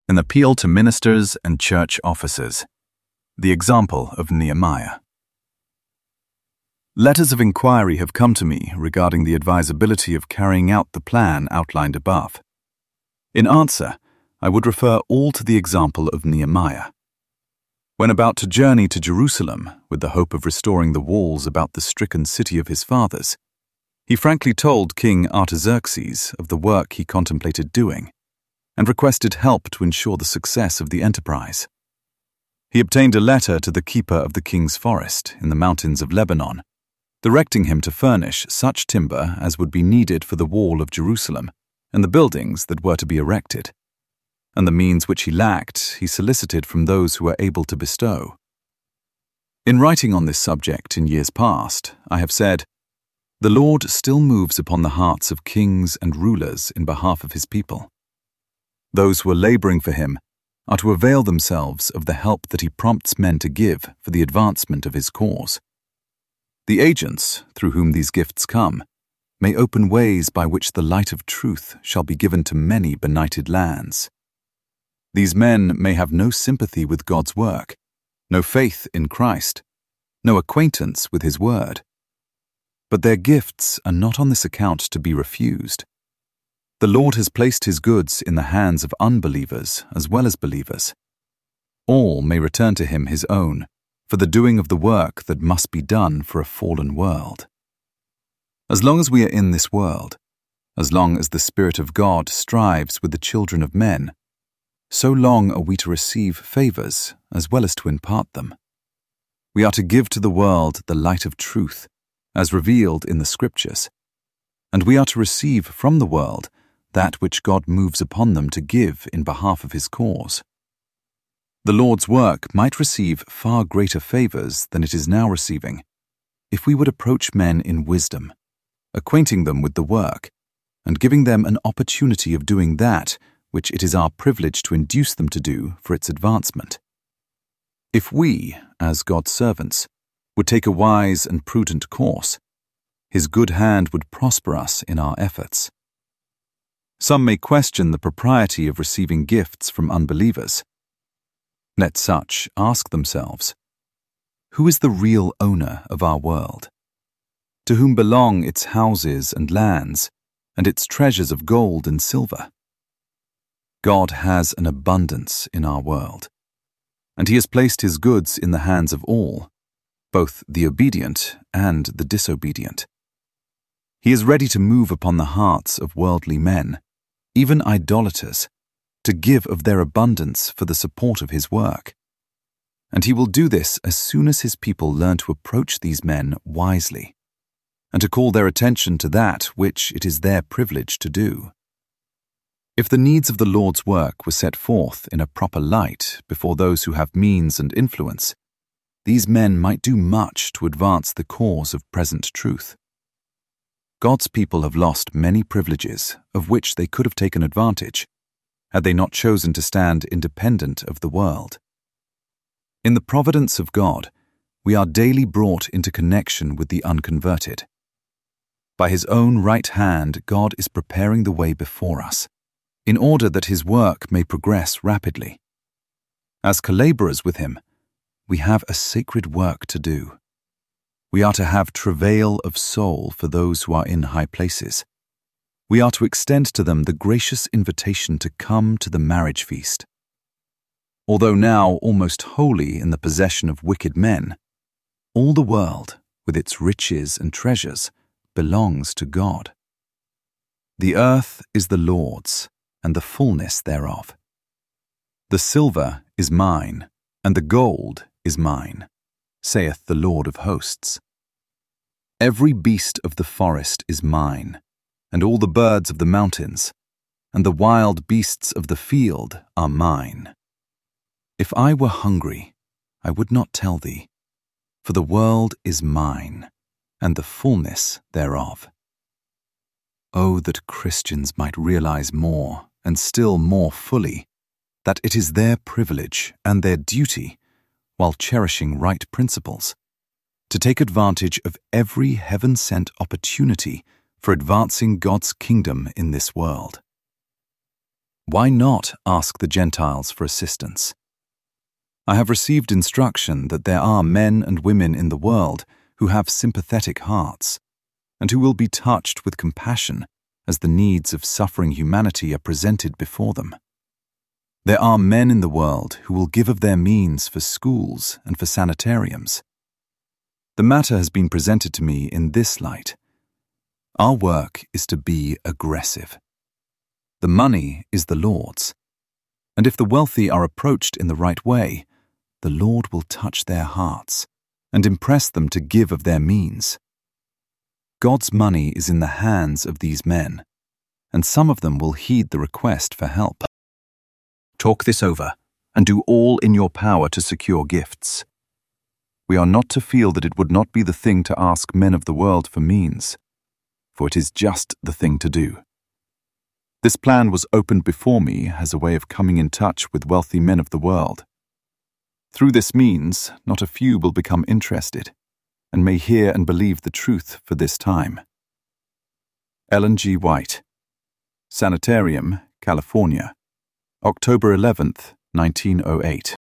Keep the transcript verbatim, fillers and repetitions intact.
An appeal to ministers and church officers. The example of Nehemiah. Letters of inquiry have come to me regarding the advisability of carrying out the plan outlined above. In answer, I would refer all to the example of Nehemiah. When about to journey to Jerusalem with the hope of restoring the walls about the stricken city of his fathers, he frankly told King Artaxerxes of the work he contemplated doing, and requested help to ensure the success of the enterprise. He obtained a letter to the keeper of the king's forest in the mountains of Lebanon, directing him to furnish such timber as would be needed for the wall of Jerusalem and the buildings that were to be erected, and the means which he lacked he solicited from those who were able to bestow. In writing on this subject in years past, I have said, "The Lord still moves upon the hearts of kings and rulers in behalf of his people. Those who are laboring for him are to avail themselves of the help that he prompts men to give for the advancement of his cause. The agents, through whom these gifts come, may open ways by which the light of truth shall be given to many benighted lands. These men may have no sympathy with God's work, no faith in Christ, no acquaintance with his word. But their gifts are not on this account to be refused. The Lord has placed his goods in the hands of unbelievers as well as believers. All may return to him his own, for the doing of the work that must be done for a fallen world. As long as we are in this world, as long as the Spirit of God strives with the children of men, so long are we to receive favors as well as to impart them. We are to give to the world the light of truth, as revealed in the Scriptures, and we are to receive from the world that which God moves upon them to give in behalf of his cause. The Lord's work might receive far greater favors than it is now receiving if we would approach men in wisdom, acquainting them with the work, and giving them an opportunity of doing that which it is our privilege to induce them to do for its advancement. If we, as God's servants, would take a wise and prudent course, his good hand would prosper us in our efforts. Some may question the propriety of receiving gifts from unbelievers. Let such ask themselves, who is the real owner of our world? To whom belong its houses and lands, and its treasures of gold and silver? God has an abundance in our world, and he has placed his goods in the hands of all, both the obedient and the disobedient. He is ready to move upon the hearts of worldly men, even idolaters, to give of their abundance for the support of his work. And he will do this as soon as his people learn to approach these men wisely, and to call their attention to that which it is their privilege to do. If the needs of the Lord's work were set forth in a proper light before those who have means and influence, these men might do much to advance the cause of present truth. God's people have lost many privileges of which they could have taken advantage, had they not chosen to stand independent of the world. In the providence of God, we are daily brought into connection with the unconverted. By his own right hand, God is preparing the way before us, in order that his work may progress rapidly. As co-laborers with him, we have a sacred work to do. We are to have travail of soul for those who are in high places. We are to extend to them the gracious invitation to come to the marriage feast. Although now almost wholly in the possession of wicked men, all the world, with its riches and treasures, belongs to God. The earth is the Lord's, and the fullness thereof. The silver is mine, and the gold is mine, saith the Lord of hosts. Every beast of the forest is mine, and all the birds of the mountains, and the wild beasts of the field are mine. If I were hungry, I would not tell thee, for the world is mine, and the fullness thereof. Oh, that Christians might realize more, and still more fully, that it is their privilege and their duty, while cherishing right principles, to take advantage of every heaven-sent opportunity for advancing God's kingdom in this world. Why not ask the Gentiles for assistance? I have received instruction that there are men and women in the world who have sympathetic hearts, and who will be touched with compassion as the needs of suffering humanity are presented before them. There are men in the world who will give of their means for schools and for sanitariums. The matter has been presented to me in this light. Our work is to be aggressive. The money is the Lord's, and if the wealthy are approached in the right way, the Lord will touch their hearts and impress them to give of their means. God's money is in the hands of these men, and some of them will heed the request for help. Talk this over, and do all in your power to secure gifts. We are not to feel that it would not be the thing to ask men of the world for means, for it is just the thing to do. This plan was opened before me as a way of coming in touch with wealthy men of the world. Through this means, not a few will become interested, and may hear and believe the truth for this time. Ellen G. White, Sanitarium, California, October eleventh, nineteen oh eight.